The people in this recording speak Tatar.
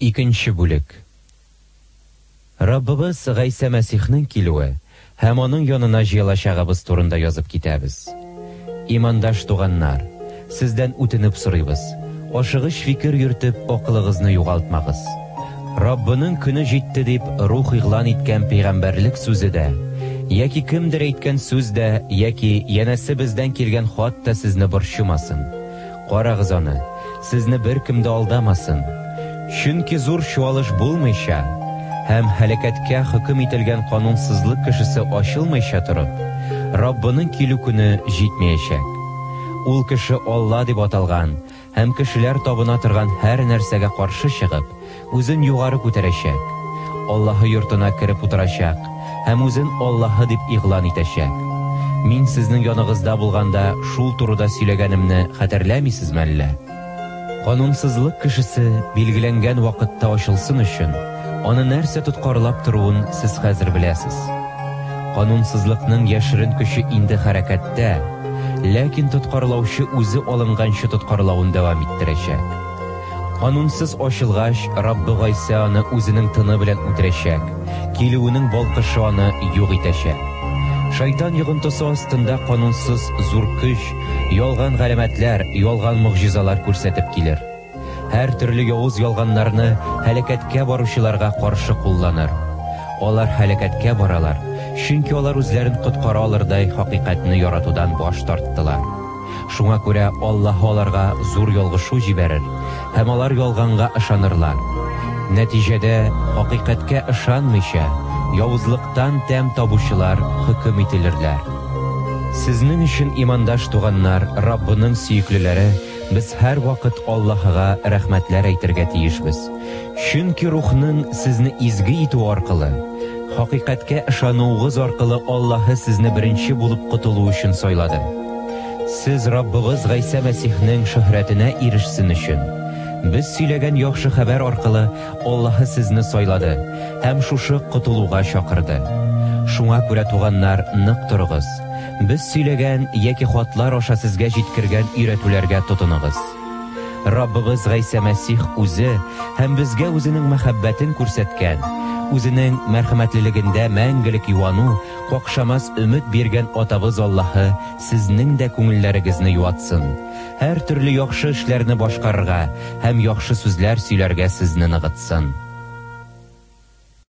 Икенче бүлек. Раббыбыз Гайса Мәсихнең килүе һәм аның янына җыелачагыбыз турында язып китәбез. Имандаш туганнар, сездән үтенеп сорыйбыз, ашыгыч фикер йөртеп, акылыгызны югалтмагыз. Раббының көне җитте дип рух игълан иткән пәйгамбәрлек сүзе дә, яки кемдер әйткән сүз дә, яки янәсе бездән килгән хат та сезне борчымасын. Карагыз аны, сезне беркем дә алдамасын. Чөнки зур чуалыш булмыйча һәм һәлакәткә хөкем ителгән канунсызлык кешесе ачылмыйча торып, Раббының килү көне җитмәячәк. Ул кеше Алла дип аталган һәм кешеләр табына торган һәр нәрсәгә каршы чыгып, үзен югары күтәрәчәк. Аллаһы йортына кереп утырачак һәм үзен Аллаһы дип игълан итәчәк. Мин сезнең яныгызда булганда шул турыда сөйләгәнемне хәтерләмисезме әллә? Канунсызлык кешесе билгеләнгән вакытта ачылсын өчен, аны нәрсә тоткарлап торуын сез хәзер беләсез. Канунсызлыкның яшерен көче инде хәрәкәттә, ләкин тоткарлаучы үзе алынганчы тоткарлавын дәвам иттерәчәк. Канунсыз ачылгач, Раббы Гайса аны үзенең тыны белән үтерәчәк, килүенең балкышы аны юк итәчәк. Шайтан йогынтысы астында канунсыз зур көч, ялган галәмәтләр, ялган мөгъҗизалар күрсәтеп килер. Һәр төрле явыз ялганнарны һәлакәткә баручыларга каршы кулланыр. Алар һәлакәткә баралар, чөнки алар үзләрен коткара алырдай хакыйкатьне яратудан баш тарттылар. Шуңа күрә Аллаһ аларга зур ялгышу җибәрер, һәм алар ялганга ышанырлар. Нәтиҗәдә хакыйкатькә ышанмыйча, явызлыктан тәм табучылар хөкем ителерләр. Сезнең өчен, имандаш туганнар, Раббының сөеклеләре, без һәр вакыт Аллаһыга рәхмәтләр әйтергә тиешбез. Чөнки рухның сезне изге итү аркылы, хакыйкатькә ышануыгыз аркылы Аллаһы сезне беренче булып котылу өчен сайлады. Сез Раббыбыз Гайса Мәсихнең шөһрәтенә ирешсен өчен, без сөйләгән яхшы хәбәр аркылы Аллаһы сезне сайлады һәм шушы котылуга чакырды. Шуңа күрә, туганнар, нык торыгыз. Без сөйләгән яки хатлар аша сезгә җиткергән өйрәтүләргә тотыныгыз. Раббыбыз Гайса Мәсих үзе һәм безгә үзенең мәхәббәтен күрсәткән, үзенең мәрхәмәтлелегендә мәңгелек юану, какшамас өмет биргән атабыз Аллаһы сезнең дә күңелләрегезне юатсын. Һәр төрле яхшы эшләрне башкарырга һәм яхшы сүзләр сөйләргә сезне ныгытсын.